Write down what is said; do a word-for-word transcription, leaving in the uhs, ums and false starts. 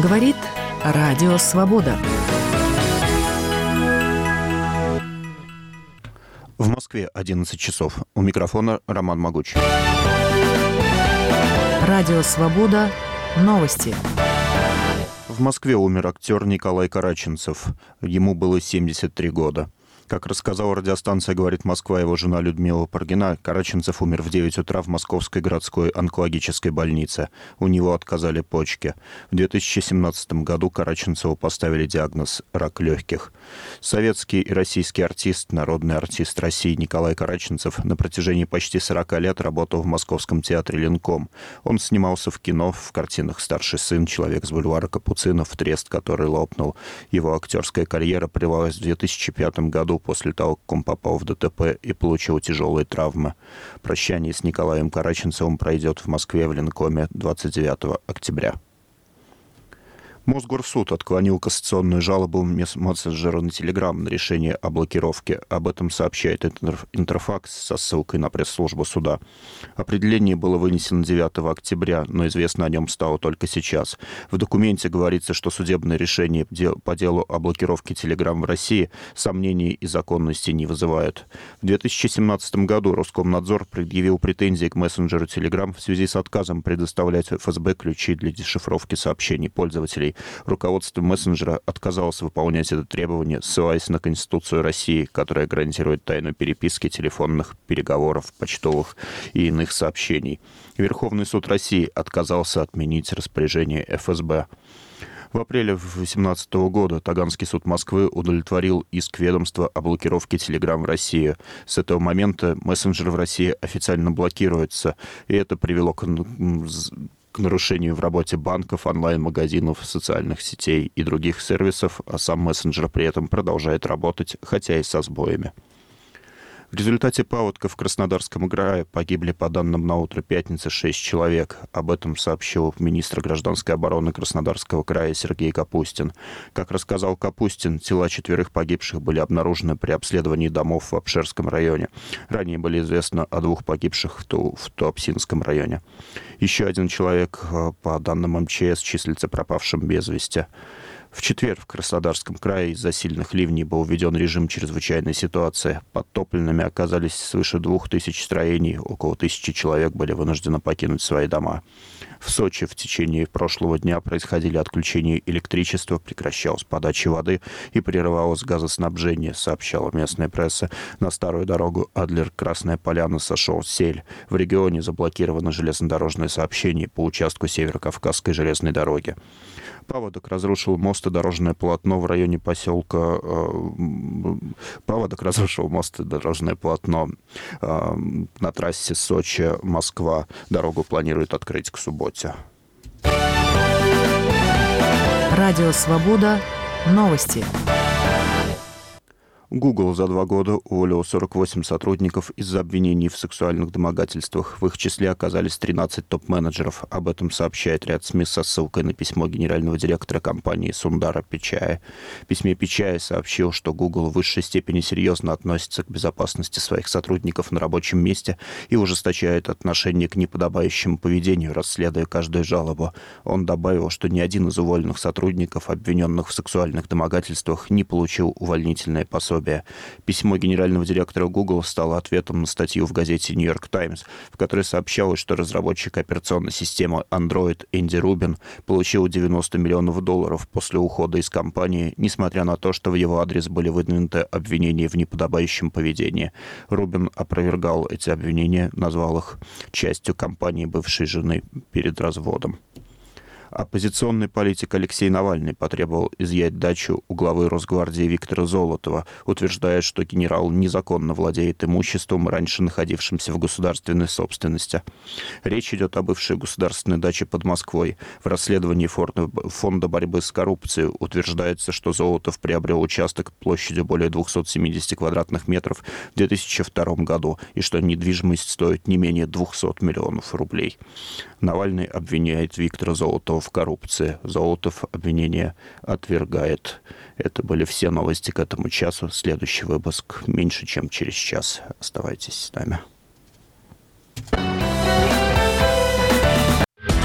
Говорит Радио Свобода. В Москве одиннадцать часов. У микрофона Роман Могуч. Радио Свобода. Новости. В Москве умер актер Николай Караченцев. Ему было семьдесят три года. Как рассказала радиостанция «Говорит Москва» его жена Людмила Паргина, Караченцев умер в девять утра в Московской городской онкологической больнице. У него отказали почки. В две тысячи семнадцатом году Караченцеву поставили диагноз «рак легких». Советский и российский артист, народный артист России Николай Караченцев на протяжении почти сорока лет работал в Московском театре «Ленком». Он снимался в кино, в картинах «Старший сын», «Человек с бульвара Капуцинов», «Трест, который лопнул». Его актерская карьера прервалась в две тысячи пятом году после того, как он попал в ДТП и получил тяжелые травмы. Прощание с Николаем Караченцевым пройдет в Москве в Ленкоме двадцать девятого октября. Мосгорсуд отклонил кассационную жалобу мессенджера на Телеграм на решение о блокировке. Об этом сообщает Интерфакс со ссылкой на пресс-службу суда. Определение было вынесено девятого октября, но известно о нем стало только сейчас. В документе говорится, что судебное решение по делу о блокировке Телеграм в России сомнений и законности не вызывает. В две тысячи семнадцатом году Роскомнадзор предъявил претензии к мессенджеру Телеграм в связи с отказом предоставлять эф эс бэ ключи для дешифровки сообщений пользователей. Руководство мессенджера отказалось выполнять это требование, ссылаясь на Конституцию России, которая гарантирует тайну переписки, телефонных переговоров, почтовых и иных сообщений. Верховный суд России отказался отменить распоряжение эф эс бэ. В апреле две тысячи восемнадцатого года Таганский суд Москвы удовлетворил иск ведомства о блокировке Telegram в России. С этого момента мессенджер в России официально блокируется, и это привело к к нарушению в работе банков, онлайн-магазинов, социальных сетей и других сервисов, а сам мессенджер при этом продолжает работать, хотя и со сбоями. В результате паводка в Краснодарском крае погибли, по данным на утро пятницы, шесть человек. Об этом сообщил министр гражданской обороны Краснодарского края Сергей Капустин. Как рассказал Капустин, тела четверых погибших были обнаружены при обследовании домов в Обшерском районе. Ранее было известно о двух погибших в, Ту- в Туапсинском районе. Еще один человек, по данным эм че эс, числится пропавшим без вести. В четверг в Краснодарском крае из-за сильных ливней был введен режим чрезвычайной ситуации. Подтопленными оказались свыше двух тысяч строений, около тысячи человек были вынуждены покинуть свои дома. В Сочи в течение прошлого дня происходили отключения электричества, прекращалась подача воды и прерывалось газоснабжение, сообщала местная пресса. На старую дорогу Адлер-Красная Поляна сошел сель. В регионе заблокировано железнодорожное сообщение по участку Северо-Кавказской железной дороги. Паводок разрушил мост и дорожное полотно в районе поселка... Э, Паводок разрушил мост и дорожное полотно э, на трассе Сочи-Москва. Дорогу планируют открыть к субботе. Радио Свобода. Новости. Google за два года уволил сорок восемь сотрудников из-за обвинений в сексуальных домогательствах. В их числе оказались тринадцать топ-менеджеров. Об этом сообщает ряд СМИ со ссылкой на письмо генерального директора компании Сундара Пичая. В письме Пичая сообщил, что Google в высшей степени серьезно относится к безопасности своих сотрудников на рабочем месте и ужесточает отношение к неподобающему поведению, расследуя каждую жалобу. Он добавил, что ни один из уволенных сотрудников, обвиненных в сексуальных домогательствах, не получил увольнительное пособие. Письмо генерального директора Google стало ответом на статью в газете New York Times, в которой сообщалось, что разработчик операционной системы Android Энди Рубин получил девяносто миллионов долларов после ухода из компании, несмотря на то, что в его адрес были выдвинуты обвинения в неподобающем поведении. Рубин опровергал эти обвинения, назвал их частью кампании бывшей жены перед разводом. Оппозиционный политик Алексей Навальный потребовал изъять дачу у главы Росгвардии Виктора Золотова, утверждая, что генерал незаконно владеет имуществом, раньше находившимся в государственной собственности. Речь идет о бывшей государственной даче под Москвой. В расследовании Фонда борьбы с коррупцией утверждается, что Золотов приобрел участок площадью более двухсот семидесяти квадратных метров в две тысячи втором году и что недвижимость стоит не менее двухсот миллионов рублей. Навальный обвиняет Виктора Золотова в коррупции. Золотов обвинение отвергает. Это были все новости к этому часу. Следующий выпуск меньше, чем через час. Оставайтесь с нами.